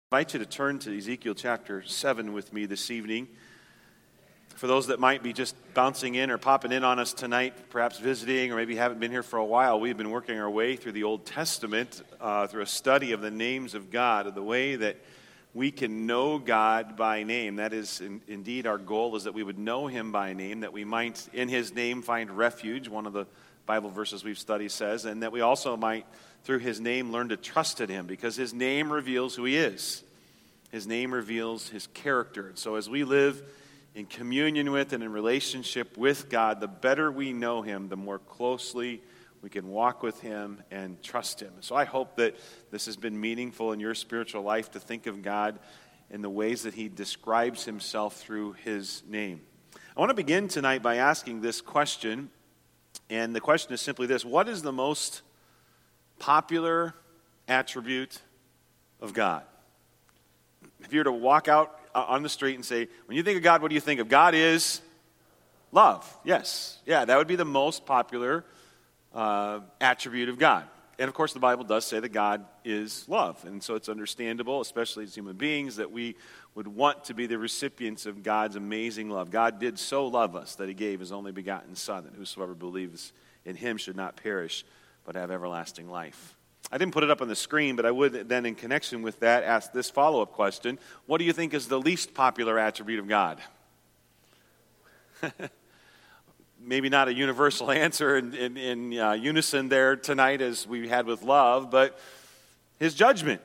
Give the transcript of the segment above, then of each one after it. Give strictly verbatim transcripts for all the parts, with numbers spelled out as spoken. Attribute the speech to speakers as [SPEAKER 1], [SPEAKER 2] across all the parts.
[SPEAKER 1] I invite you to turn to Ezekiel chapter seven with me this evening. For those that might be just bouncing in or popping in on us tonight, perhaps visiting or maybe haven't been here for a while, we've been working our way through the Old Testament uh, through a study of the names of God, of the way that we can know God by name. That is in, indeed our goal, is that we would know Him by name, that we might in His name find refuge, one of the Bible verses we've studied says, and that we also might, through His name, learn to trust in Him, because His name reveals who He is. His name reveals His character. And so as we live in communion with and in relationship with God, the better we know Him, the more closely we can walk with Him and trust Him. So I hope that this has been meaningful in your spiritual life, to think of God in the ways that He describes Himself through His name. I want to begin tonight by asking this question, and the question is simply this: what is the most popular attribute of God? If you were to walk out on the street and say, when you think of God, what do you think of? God is love. Yes. Yeah, that would be the most popular uh, attribute of God. And of course, the Bible does say that God is love. And so it's understandable, especially as human beings, that we would want to be the recipients of God's amazing love. God did so love us that He gave His only begotten Son, that whosoever believes in Him should not perish, but have everlasting life. I didn't put it up on the screen, but I would then, in connection with that, ask this follow-up question. What do you think is the least popular attribute of God? Maybe not a universal answer in, in, in uh, unison there tonight as we had with love, but His judgment,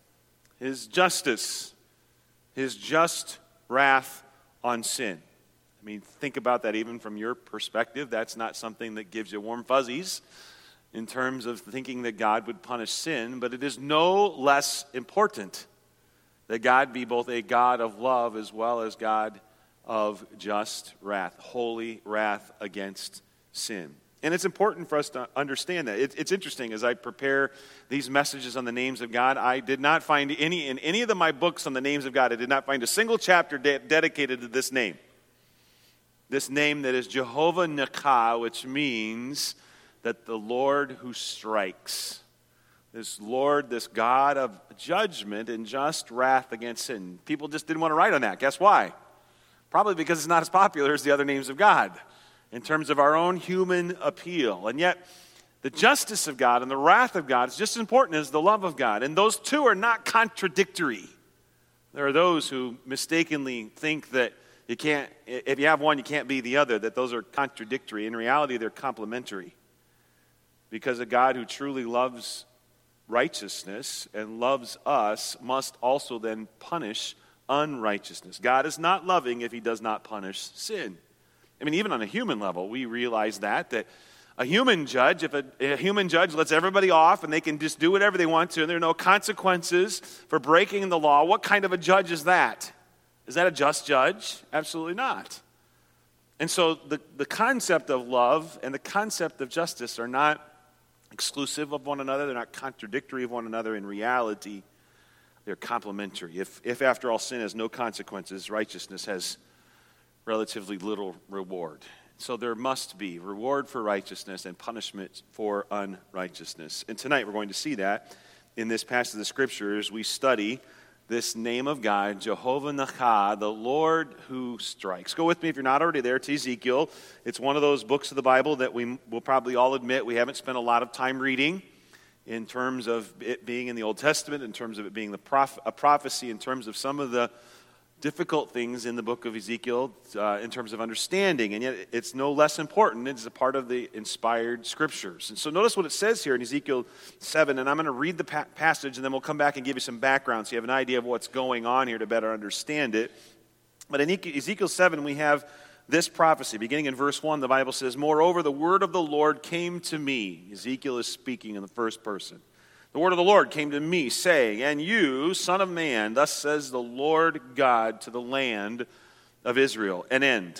[SPEAKER 1] His justice, His just wrath on sin. I mean, think about that even from your perspective. That's not something that gives you warm fuzzies in terms of thinking that God would punish sin, but it is no less important that God be both a God of love as well as God of just wrath, holy wrath against sin. And it's important for us to understand that. It, it's interesting, as I prepare these messages on the names of God, I did not find any, in any of the, my books on the names of God, I did not find a single chapter de- dedicated to this name. This name that is Jehovah Nikah, which means that the Lord who strikes. This Lord, this God of judgment and just wrath against sin. People just didn't want to write on that. Guess why? Probably because it's not as popular as the other names of God in terms of our own human appeal. And yet, the justice of God and the wrath of God is just as important as the love of God. And those two are not contradictory. There are those who mistakenly think that you can't, if you have one, you can't be the other, that those are contradictory. In reality, they're complementary. Because a God who truly loves righteousness and loves us must also then punish unrighteousness. God is not loving if He does not punish sin. I mean, even on a human level, we realize that, that a human judge, if a, a human judge lets everybody off and they can just do whatever they want to and there are no consequences for breaking the law, what kind of a judge is that? Is that a just judge? Absolutely not. And so the, the concept of love and the concept of justice are not exclusive of one another. They're not contradictory of one another. In reality, they're complementary. If, if after all, sin has no consequences, righteousness has relatively little reward. So there must be reward for righteousness and punishment for unrighteousness. And tonight we're going to see that in this passage of the Scriptures. We study this name of God, Jehovah Nikah, the Lord who strikes. Go with me, if you're not already there, to Ezekiel. It's one of those books of the Bible that we will probably all admit we haven't spent a lot of time reading in terms of it being in the Old Testament, in terms of it being the proph- a prophecy, in terms of some of the difficult things in the book of Ezekiel, uh, in terms of understanding. And yet it's no less important. It's a part of the inspired Scriptures. And so notice what it says here in Ezekiel seven, and I'm going to read the pa- passage, and then we'll come back and give you some background so you have an idea of what's going on here to better understand it. But in Ezekiel seven, we have this prophecy. Beginning in verse one, the Bible says, "Moreover, the word of the Lord came to me." Ezekiel is speaking in the first person. "The word of the Lord came to me, saying, And you, son of man, thus says the Lord God to the land of Israel, an end.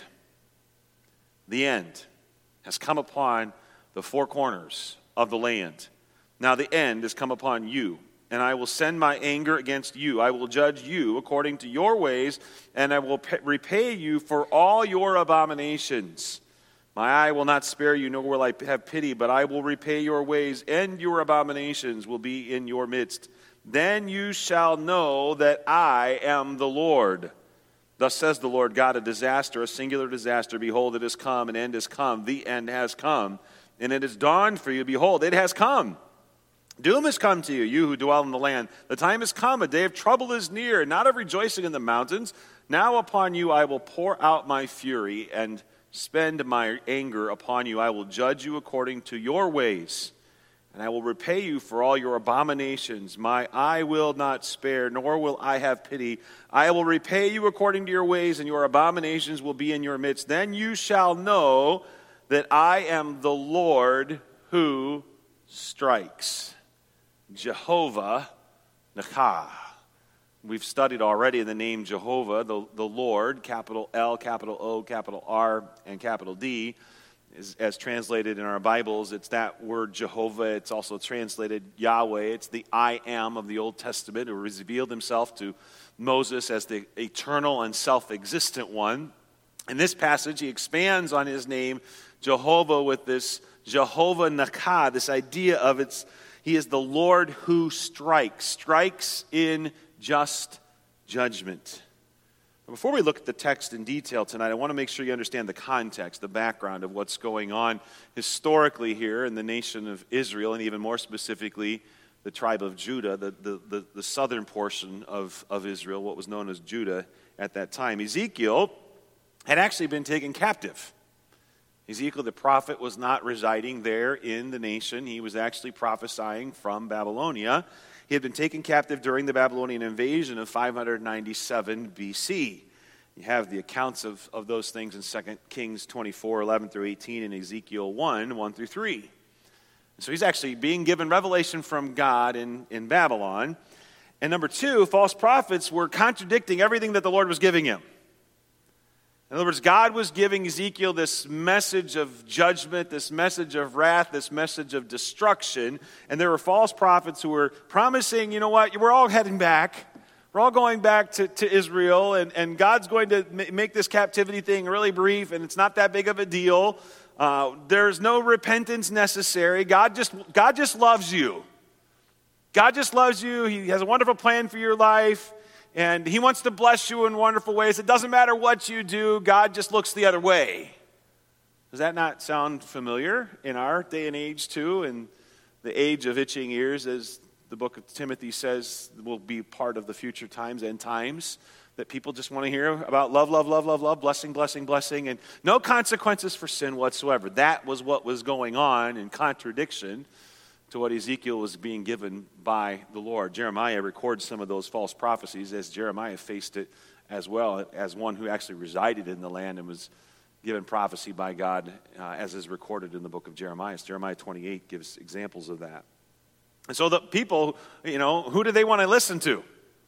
[SPEAKER 1] The end has come upon the four corners of the land. Now the end has come upon you, and I will send my anger against you. I will judge you according to your ways, and I will repay you for all your abominations. My eye will not spare you, nor will I have pity, but I will repay your ways, and your abominations will be in your midst. then you shall know that I am the Lord. Thus says the Lord God, a disaster, a singular disaster. Behold, it has come, an end has come, the end has come. And it is dawned for you, behold, it has come. Doom has come to you, you who dwell in the land. The time has come, a day of trouble is near, not of rejoicing in the mountains. Now upon you I will pour out my fury and spend my anger upon you. I will judge you according to your ways, and I will repay you for all your abominations. My eye will not spare, nor will I have pity. I will repay you according to your ways, and your abominations will be in your midst. Then you shall know that I am the Lord who strikes. Jehovah Nakah. We've studied already the name Jehovah, the, the Lord, capital L, capital O, capital R, and capital D. Is, as translated in our Bibles, it's that word Jehovah. It's also translated Yahweh. It's the I am of the Old Testament, who revealed himself to Moses as the eternal and self-existent one. In this passage, he expands on his name Jehovah with this Jehovah Nakah, this idea of it's he is the Lord who strikes, strikes in just judgment. Before we look at the text in detail tonight, I want to make sure you understand the context, the background of what's going on historically here in the nation of Israel, and even more specifically, the tribe of Judah, the, the, the, the southern portion of, of Israel, what was known as Judah at that time. Ezekiel had actually been taken captive. Ezekiel the prophet was not residing there in the nation. He was actually prophesying from Babylonia. He had been taken captive during the Babylonian invasion of five ninety-seven B C. You have the accounts of, of those things in Second Kings twenty-four, eleven through eighteen, and Ezekiel one, one through three. So he's actually being given revelation from God in, in Babylon. And number two, false prophets were contradicting everything that the Lord was giving him. In other words, God was giving Ezekiel this message of judgment, this message of wrath, this message of destruction. And there were false prophets who were promising, you know what, we're all heading back. We're all going back to, to Israel, and, and God's going to make this captivity thing really brief, and it's not that big of a deal. Uh, there's no repentance necessary. God just, God just loves you. God just loves you. He has a wonderful plan for your life. And he wants to bless you in wonderful ways. It doesn't matter what you do. God just looks the other way. Does that not sound familiar in our day and age too? In the age of itching ears, as the book of Timothy says, will be part of the future times and times. That people just want to hear about love, love, love, love, love, blessing, blessing, blessing, and no consequences for sin whatsoever. That was what was going on in contradiction to what Ezekiel was being given by the Lord. Jeremiah records some of those false prophecies as Jeremiah faced it as well, as one who actually resided in the land and was given prophecy by God, uh, as is recorded in the book of Jeremiah. Jeremiah twenty-eight gives examples of that. And so the people, you know, who do they want to listen to?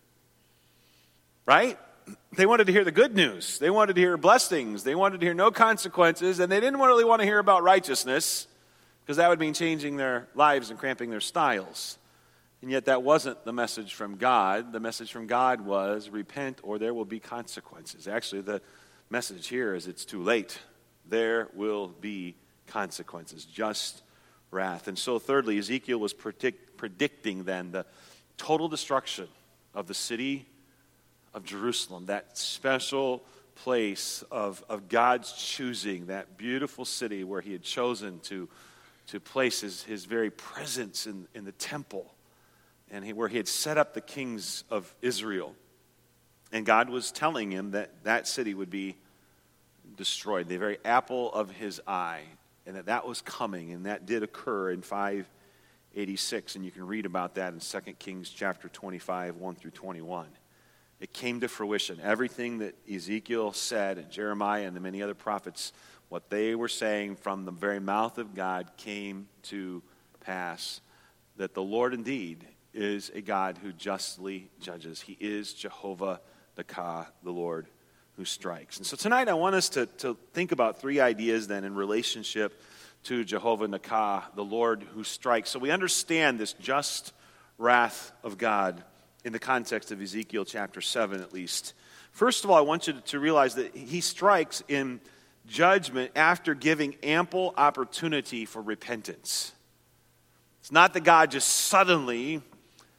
[SPEAKER 1] Right? They wanted to hear the good news. They wanted to hear blessings. They wanted to hear no consequences, and they didn't really want to hear about righteousness, because that would mean changing their lives and cramping their styles. And yet that wasn't the message from God. The message from God was, repent or there will be consequences. Actually, the message here is it's too late. There will be consequences, just wrath. And so thirdly, Ezekiel was predict, predicting then the total destruction of the city of Jerusalem, that special place of, of God's choosing, that beautiful city where he had chosen to to place his, his very presence in, in the temple, and he, where he had set up the kings of Israel. And God was telling him that that city would be destroyed, the very apple of his eye, and that that was coming, and that did occur in five eighty-six, and you can read about that in Second Kings chapter twenty-five, one through twenty-one. It came to fruition. Everything that Ezekiel said, and Jeremiah and the many other prophets, what they were saying from the very mouth of God came to pass, that the Lord indeed is a God who justly judges. He is Jehovah Nakah, the Lord who strikes. And so tonight I want us to, to think about three ideas then in relationship to Jehovah Nakah, the Lord who strikes. So we understand this just wrath of God in the context of Ezekiel chapter seven at least. First of all, I want you to realize that he strikes in judgment after giving ample opportunity for repentance. It's not that God just suddenly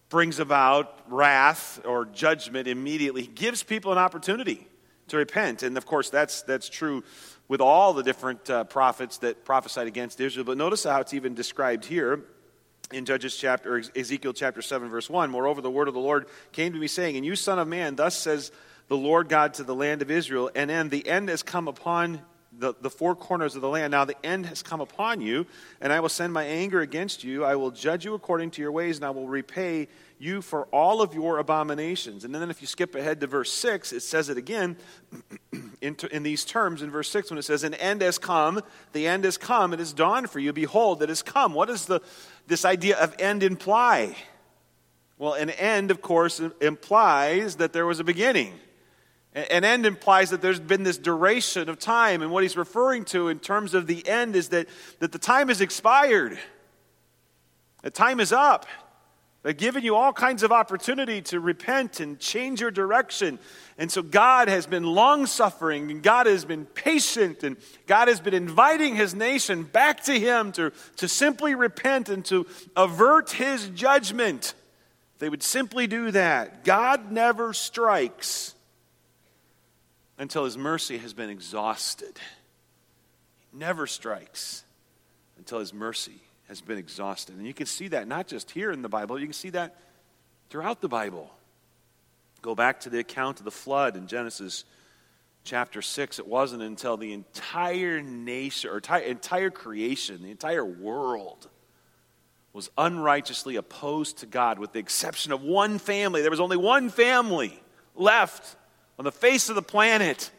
[SPEAKER 1] brings about wrath or judgment immediately. He gives people an opportunity to repent. And of course, that's that's true with all the different uh, prophets that prophesied against Israel. But notice how it's even described here in Judges chapter, or Ezekiel chapter seven, verse one. Moreover, the word of the Lord came to me, saying, And you, son of man, thus says the Lord God to the land of Israel, and then the end has come upon the, the four corners of the land. Now the end has come upon you, and I will send my anger against you. I will judge you according to your ways, and I will repay you for all of your abominations. And then if you skip ahead to verse six, it says it again in, in these terms in verse six when it says, An end has come, the end has come, it has dawned for you. Behold, it has come. What does the this idea of end imply? Well, an end, of course, implies that there was a beginning. An end implies that there's been this duration of time, and what he's referring to in terms of the end is that, that the time has expired. The time is up. They've given you all kinds of opportunity to repent and change your direction. And so God has been long-suffering, and God has been patient, and God has been inviting his nation back to him to, to simply repent and to avert his judgment. They would simply do that. God never strikes until his mercy has been exhausted. He never strikes until his mercy has been exhausted. And you can see that not just here in the Bible, you can see that throughout the Bible. Go back to the account of the flood in Genesis chapter six. It wasn't until the entire nation, or entire, entire creation, the entire world was unrighteously opposed to God with the exception of one family. There was only one family left on the face of the planet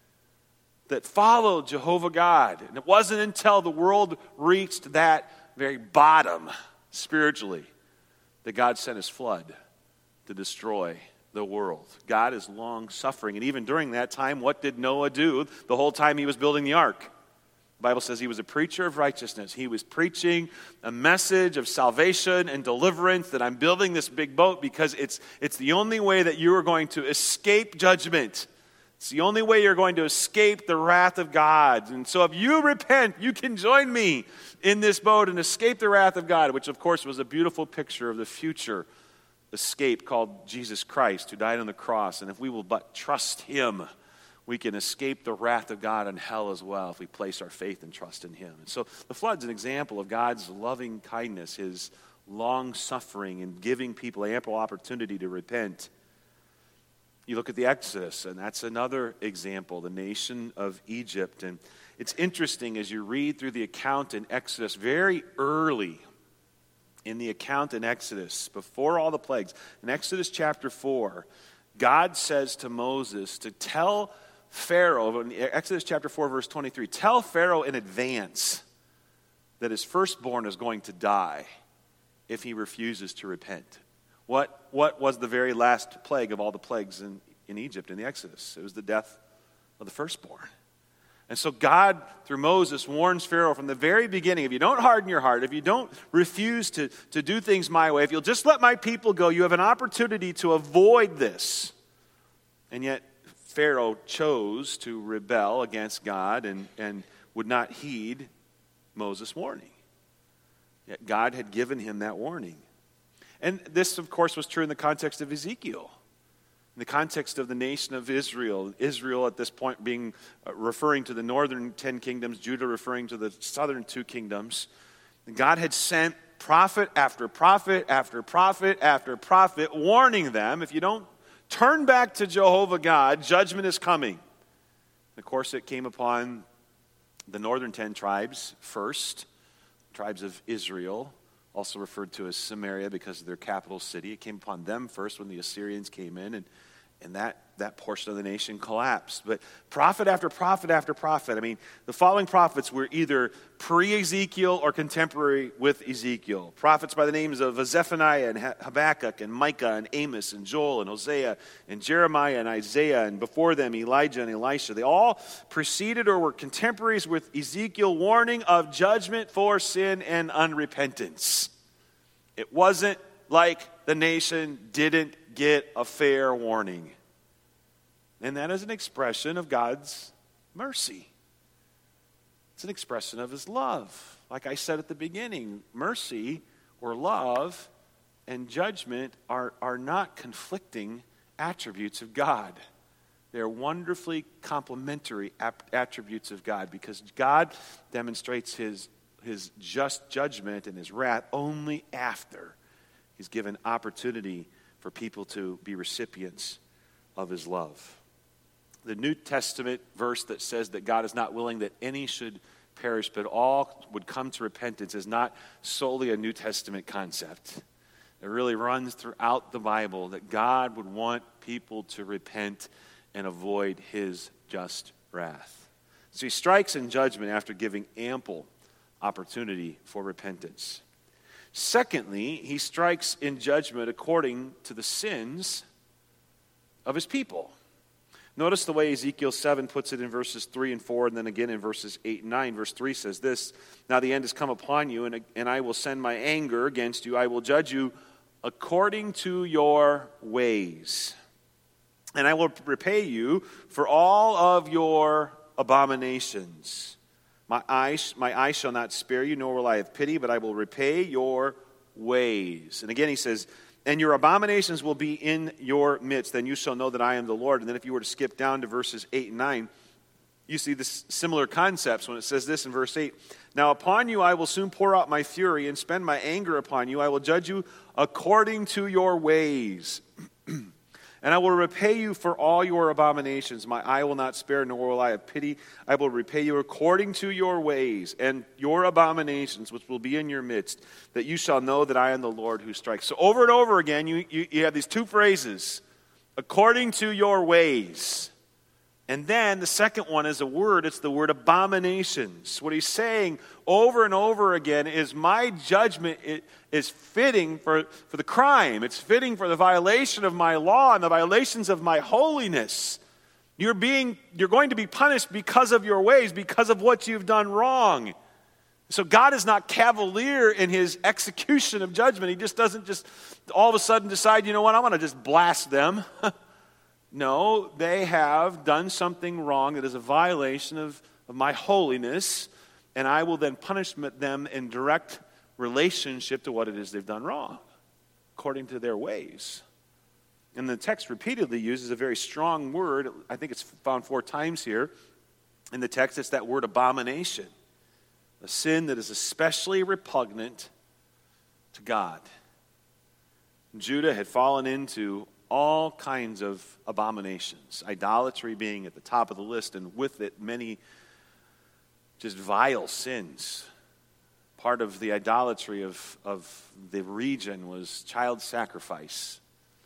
[SPEAKER 1] that followed Jehovah God. And it wasn't until the world reached that very bottom spiritually that God sent his flood to destroy the world. God is long suffering. And even during that time, what did Noah do the whole time he was building the ark? The Bible says he was a preacher of righteousness. He was preaching a message of salvation and deliverance, that I'm building this big boat because it's, it's the only way that you are going to escape judgment. It's the only way you're going to escape the wrath of God. And so if you repent, you can join me in this boat and escape the wrath of God, which of course was a beautiful picture of the future escape called Jesus Christ, who died on the cross. And if we will but trust him, we can escape the wrath of God and hell as well if we place our faith and trust in him. And so the flood's an example of God's loving kindness, his long suffering, and giving people ample opportunity to repent. You look at the Exodus, and that's another example, the nation of Egypt. And it's interesting as you read through the account in Exodus, very early in the account in Exodus, before all the plagues, in Exodus chapter four, God says to Moses to tell Pharaoh, in Exodus chapter four, verse twenty-three, tell Pharaoh in advance that his firstborn is going to die if he refuses to repent. What, what was the very last plague of all the plagues in, in Egypt, in the Exodus? It was the death of the firstborn. And so God, through Moses, warns Pharaoh from the very beginning, if you don't harden your heart, if you don't refuse to, to do things my way, if you'll just let my people go, you have an opportunity to avoid this. And yet Pharaoh chose to rebel against God and, and would not heed Moses' warning. Yet God had given him that warning. And this, of course, was true in the context of Ezekiel. In the context of the nation of Israel, Israel at this point being uh, referring to the northern ten kingdoms, Judah referring to the southern two kingdoms. God had sent prophet after prophet after prophet after prophet warning them, if you don't turn back to Jehovah God, judgment is coming. Of course, it came upon the northern ten tribes first, tribes of Israel, also referred to as Samaria because of their capital city. It came upon them first when the Assyrians came in, and, and that, that portion of the nation collapsed. But prophet after prophet after prophet, I mean, the following prophets were either pre-Ezekiel or contemporary with Ezekiel. Prophets by the names of Zephaniah and Habakkuk and Micah and Amos and Joel and Hosea and Jeremiah and Isaiah, and before them Elijah and Elisha. They all preceded or were contemporaries with Ezekiel, warning of judgment for sin and unrepentance. It wasn't like the nation didn't get a fair warning. And that is an expression of God's mercy. It's an expression of his love. Like I said at the beginning, mercy or love and judgment are, are not conflicting attributes of God. They're wonderfully complementary attributes of God, because God demonstrates his, his just judgment and his wrath only after he's given opportunity for people to be recipients of his love. The New Testament verse that says that God is not willing that any should perish, but all would come to repentance, is not solely a New Testament concept. It really runs throughout the Bible that God would want people to repent and avoid his just wrath. So he strikes in judgment after giving ample opportunity for repentance. Secondly, he strikes in judgment according to the sins of his people. Notice the way Ezekiel seven puts it in verses three and four, and then again in verses eight and nine. Verse three says this, "Now the end has come upon you, and, and I will send my anger against you. I will judge you according to your ways. And I will repay you for all of your abominations. My eyes, my eyes shall not spare you, nor will I have pity, but I will repay your ways." And again he says, "And your abominations will be in your midst, then you shall know that I am the Lord." And then if you were to skip down to verses eight and nine, you see this similar concepts when it says this in verse eight. "Now upon you I will soon pour out my fury and spend my anger upon you. I will judge you according to your ways. And I will repay you for all your abominations. My eye will not spare, nor will I have pity. I will repay you according to your ways and your abominations, which will be in your midst, that you shall know that I am the Lord who strikes." So over and over again, you, you, you have these two phrases, according to your ways. And then the second one is a word, it's the word abominations. What he's saying over and over again is my judgment is fitting for, for the crime. It's fitting for the violation of my law and the violations of my holiness. You're being, you're going to be punished because of your ways, because of what you've done wrong. So God is not cavalier in his execution of judgment. He just doesn't just all of a sudden decide, you know what, I'm going to just blast them. No, they have done something wrong that is a violation of, of my holiness, and I will then punish them in direct relationship to what it is they've done wrong, according to their ways. And the text repeatedly uses a very strong word. I think it's found four times here in the text. It's that word abomination, a sin that is especially repugnant to God. Judah had fallen into all kinds of abominations, idolatry being at the top of the list, and with it many just vile sins. Part of the idolatry of, of the region was child sacrifice,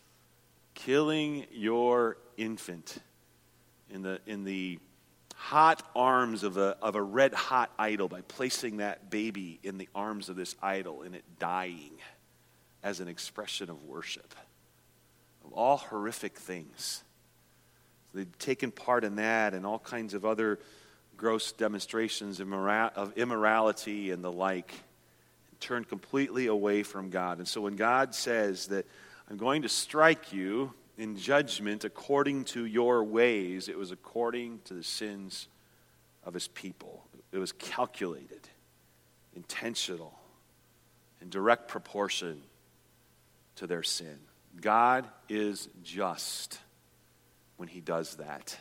[SPEAKER 1] killing your infant in the in the hot arms of a of a red hot idol by placing that baby in the arms of this idol and it dying as an expression of worship. Of all horrific things. They'd taken part in that and all kinds of other gross demonstrations of immorality and the like, and turned completely away from God. And so when God says that I'm going to strike you in judgment according to your ways, it was according to the sins of his people. It was calculated, intentional, in direct proportion to their sin. God is just when he does that.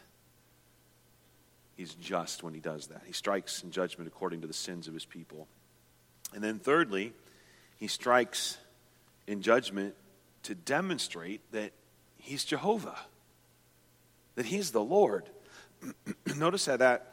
[SPEAKER 1] He's just when he does that. He strikes in judgment according to the sins of his people. And then thirdly, he strikes in judgment to demonstrate that he's Jehovah, that he's the Lord. Notice how that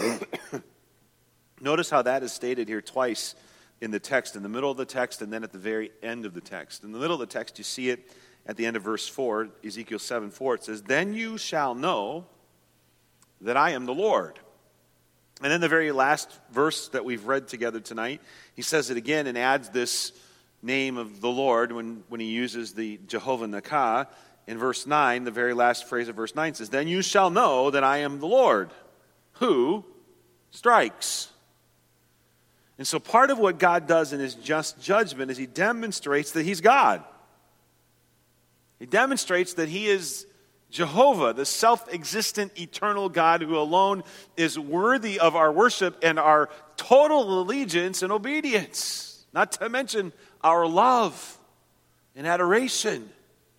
[SPEAKER 1] notice how that is stated here twice in the text, in the middle of the text and then at the very end of the text. In the middle of the text, you see it at the end of verse four, Ezekiel seven four, it says, "Then you shall know that I am the Lord." And then the very last verse that we've read together tonight, he says it again and adds this name of the Lord when, when he uses the Jehovah Nakah. In verse nine, the very last phrase of verse nine says, "Then you shall know that I am the Lord, who strikes." And so part of what God does in his just judgment is he demonstrates that he's God. He demonstrates that he is Jehovah, the self-existent, eternal God who alone is worthy of our worship and our total allegiance and obedience, not to mention our love. in adoration.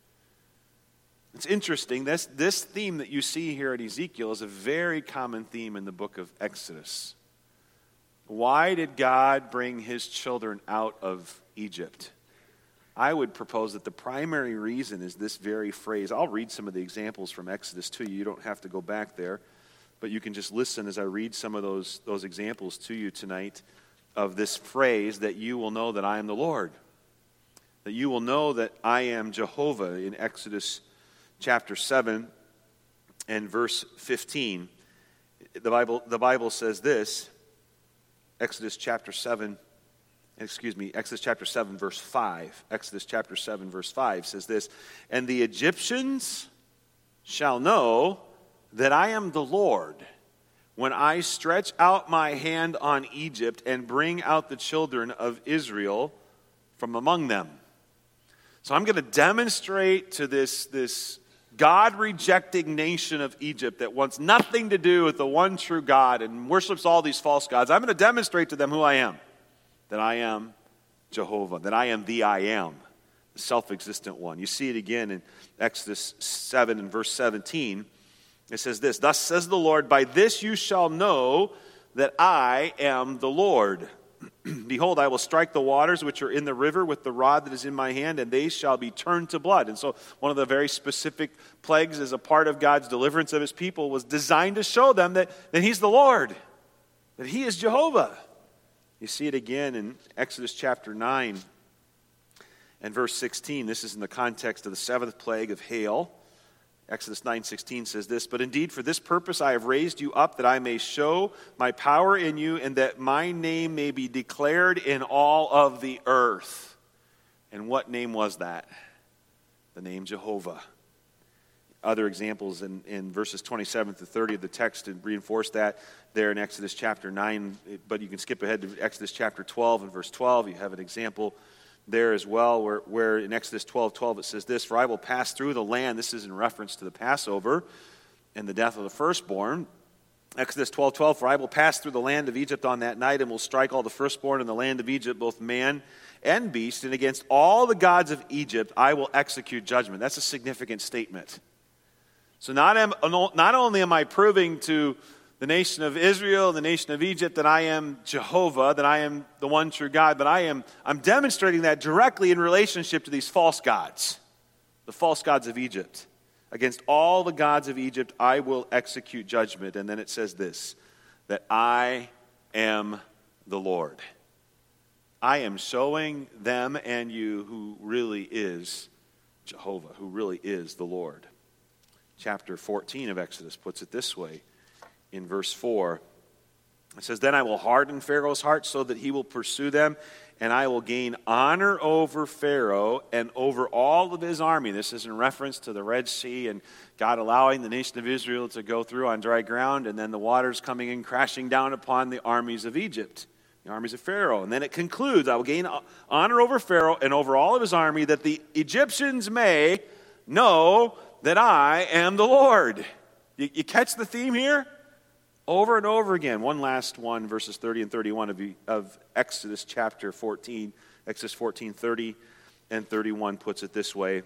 [SPEAKER 1] It's interesting, this, this theme that you see here at Ezekiel is a very common theme in the book of Exodus. Why did God bring his children out of Egypt? I would propose that the primary reason is this very phrase. I'll read some of the examples from Exodus to you. You don't have to go back there, but you can just listen as I read some of those, those examples to you tonight of this phrase, that you will know that I am the Lord. That you will know that I am Jehovah in Exodus chapter seven and verse fifteen. The Bible, the Bible says this, Exodus chapter seven, excuse me, Exodus chapter seven, verse five. Exodus chapter seven, verse five says this, and the Egyptians shall know that I am the Lord when I stretch out my hand on Egypt and bring out the children of Israel from among them. So I'm going to demonstrate to this, this God-rejecting nation of Egypt that wants nothing to do with the one true God and worships all these false gods. I'm going to demonstrate to them who I am. That I am Jehovah. That I am the I am. The self-existent one. You see it again in Exodus seven and verse seventeen. It says this, thus says the Lord, by this you shall know that I am the Lord. Behold, I will strike the waters which are in the river with the rod that is in my hand, and they shall be turned to blood. And so one of the very specific plagues as a part of God's deliverance of his people was designed to show them that, that he's the Lord, that he is Jehovah. You see it again in Exodus chapter nine and verse sixteen. This is in the context of the seventh plague of hail. Exodus nine sixteen says this, but indeed for this purpose I have raised you up, that I may show my power in you, and that my name may be declared in all of the earth. And what name was that? The name Jehovah. Other examples in, in verses twenty-seven to thirty of the text to reinforce that there in Exodus chapter nine, but you can skip ahead to Exodus chapter twelve and verse twelve. You have an example there as well, where, where in Exodus twelve twelve it says this, for I will pass through the land. This is in reference to the Passover and the death of the firstborn. Exodus twelve twelve, for I will pass through the land of Egypt on that night, and will strike all the firstborn in the land of Egypt, both man and beast, and against all the gods of Egypt I will execute judgment. That's a significant statement. So not, am, not only am I proving to the nation of Israel, the nation of Egypt, that I am Jehovah, that I am the one true God, but I am I'm demonstrating that directly in relationship to these false gods, the false gods of Egypt. Against all the gods of Egypt, I will execute judgment. And then it says this, that I am the Lord. I am showing them and you who really is Jehovah, who really is the Lord. Chapter fourteen of Exodus puts it this way. In verse four, it says, then I will harden Pharaoh's heart so that he will pursue them, and I will gain honor over Pharaoh and over all of his army. This is in reference to the Red Sea and God allowing the nation of Israel to go through on dry ground, and then the waters coming in, crashing down upon the armies of Egypt, the armies of Pharaoh. And then it concludes, I will gain honor over Pharaoh and over all of his army, that the Egyptians may know that I am the Lord. You, you catch the theme here? Over and over again. One last one, verses thirty and thirty-one of, of Exodus chapter fourteen. Exodus fourteen, thirty and thirty-one puts it this way.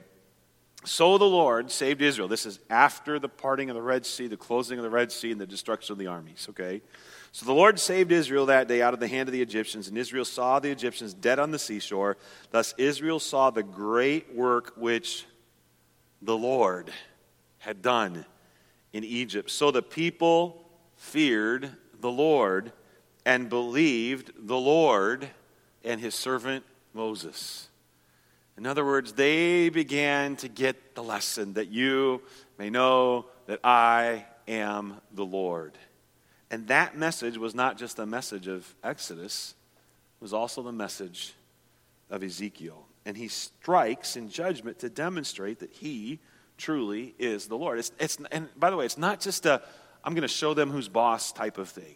[SPEAKER 1] So the Lord saved Israel. This is after the parting of the Red Sea, the closing of the Red Sea, and the destruction of the armies. Okay? So the Lord saved Israel that day out of the hand of the Egyptians, and Israel saw the Egyptians dead on the seashore. Thus Israel saw the great work which the Lord had done in Egypt. So the people feared the Lord and believed the Lord and his servant Moses. In other words, they began to get the lesson that you may know that I am the Lord. And that message was not just a message of Exodus, it was also the message of Ezekiel. And he strikes in judgment to demonstrate that he truly is the Lord. It's, it's, and by the way, it's not just a I'm going to show them who's boss type of thing.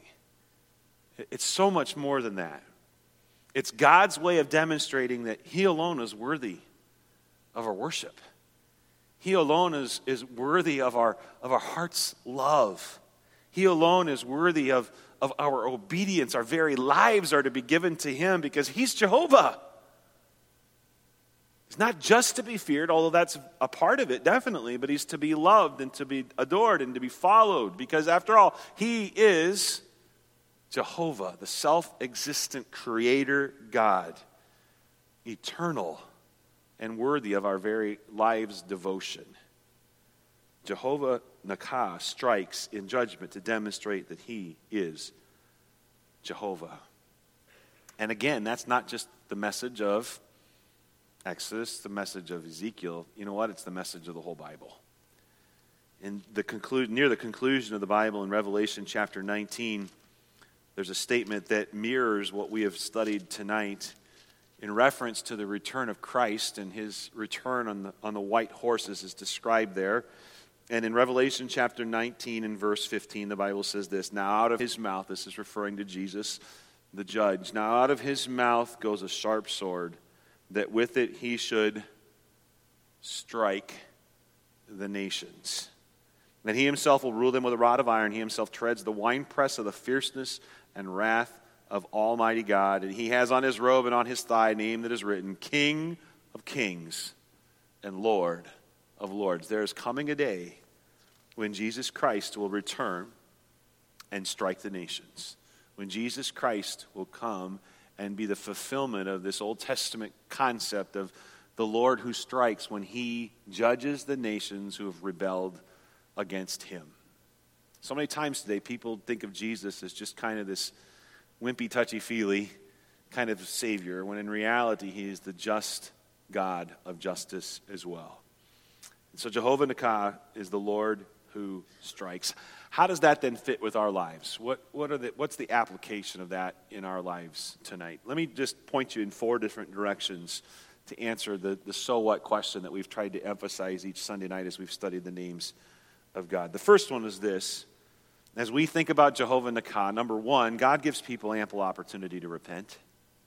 [SPEAKER 1] It's so much more than that. It's God's way of demonstrating that he alone is worthy of our worship. He alone is, is worthy of our, of our heart's love. He alone is worthy of, of our obedience. Our very lives are to be given to him because he's Jehovah. He's not just to be feared, although that's a part of it, definitely, but he's to be loved and to be adored and to be followed, because after all, he is Jehovah, the self-existent creator God, eternal and worthy of our very lives' devotion. Jehovah Nakah strikes in judgment to demonstrate that he is Jehovah. And again, that's not just the message of Exodus, the message of Ezekiel. You know what? It's the message of the whole Bible. In the conclude, near the conclusion of the Bible in Revelation chapter nineteen, there's a statement that mirrors what we have studied tonight in reference to the return of Christ, and his return on the, on the white horses is described there. And in Revelation chapter nineteen and verse fifteen, the Bible says this, "Now out of his mouth," this is referring to Jesus, the judge, "now out of his mouth goes a sharp sword, that with it he should strike the nations. And he himself will rule them with a rod of iron. He himself treads the winepress of the fierceness and wrath of Almighty God. And he has on his robe and on his thigh a name that is written, King of Kings and Lord of Lords." There is coming a day when Jesus Christ will return and strike the nations. When Jesus Christ will come and be the fulfillment of this Old Testament concept of the Lord who strikes when he judges the nations who have rebelled against him. So many times today, people think of Jesus as just kind of this wimpy, touchy-feely kind of Savior, when in reality, he is the just God of justice as well. And so Jehovah Nakah is the Lord who strikes. How does that then fit with our lives? What, what are the, what's the application of that in our lives tonight? Let me just point you in four different directions to answer the, the so what question that we've tried to emphasize each Sunday night as we've studied the names of God. The first one is this. As we think about Jehovah Nakah, number one, God gives people ample opportunity to repent.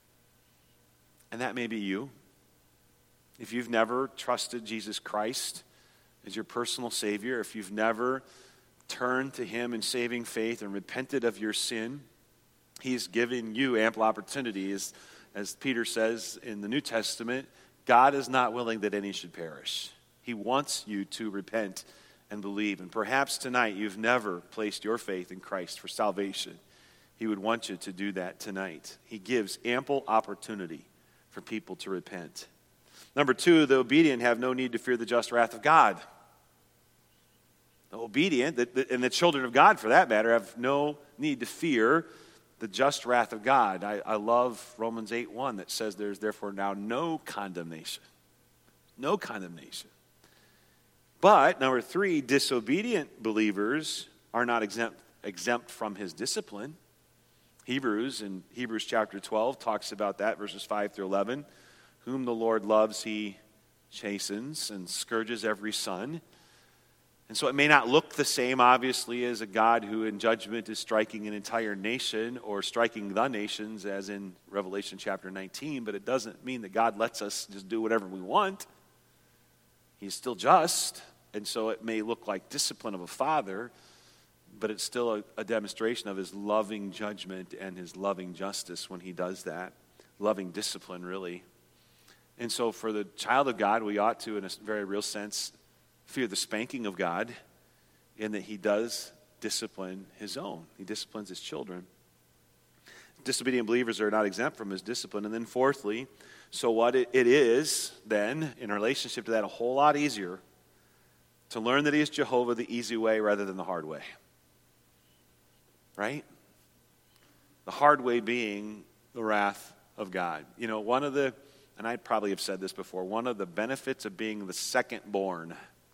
[SPEAKER 1] And that may be you. If you've never trusted Jesus Christ as your personal Savior, if you've never turned to him in saving faith and repented of your sin, he's given you ample opportunity. As, as Peter says in the New Testament, God is not willing that any should perish. He wants you to repent and believe. And perhaps tonight you've never placed your faith in Christ for salvation. He would want you to do that tonight. He gives ample opportunity for people to repent. Number two, the obedient have no need to fear the just wrath of God. The obedient, and the children of God for that matter, have no need to fear the just wrath of God. I, I love Romans eight one that says there's therefore now no condemnation. No condemnation. But, number three, disobedient believers are not exempt, exempt from his discipline. Hebrews, in Hebrews chapter twelve, talks about that, verses five through eleven. Whom the Lord loves, he chastens and scourges every son. And so it may not look the same, obviously, as a God who in judgment is striking an entire nation or striking the nations, as in Revelation chapter nineteen, but it doesn't mean that God lets us just do whatever we want. He's still just, and so it may look like discipline of a father, but it's still a, a demonstration of his loving judgment and his loving justice when he does that. Loving discipline, really. And so for the child of God, we ought to, in a very real sense, fear the spanking of God, in that he does discipline his own. He disciplines his children. Disobedient believers are not exempt from his discipline. And then fourthly, so what it, it is then, in relationship to that, a whole lot easier to learn that he is Jehovah the easy way rather than the hard way. Right? The hard way being the wrath of God. You know, one of the, and I probably have said this before, one of the benefits of being the second born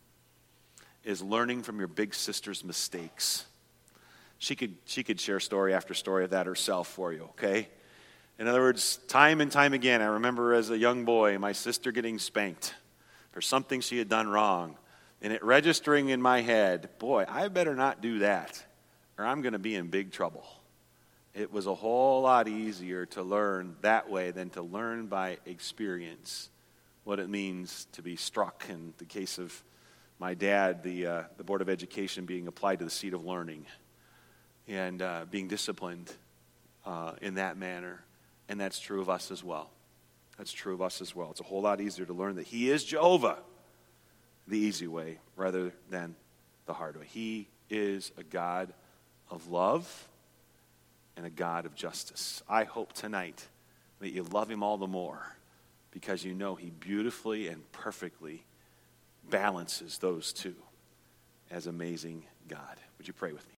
[SPEAKER 1] is learning from your big sister's mistakes. She could she could share story after story of that herself for you, okay? In other words, time and time again, I remember as a young boy, my sister getting spanked for something she had done wrong, and it registering in my head, boy, I better not do that, or I'm going to be in big trouble. It was a whole lot easier to learn that way than to learn by experience what it means to be struck. In the case of my dad, the uh, the Board of Education being applied to the seat of learning and uh, being disciplined uh, in that manner. And that's true of us as well. That's true of us as well. It's a whole lot easier to learn that he is Jehovah the easy way rather than the hard way. He is a God of love and a God of justice. I hope tonight that you love him all the more because you know he beautifully and perfectly balances those two as amazing God. Would you pray with me?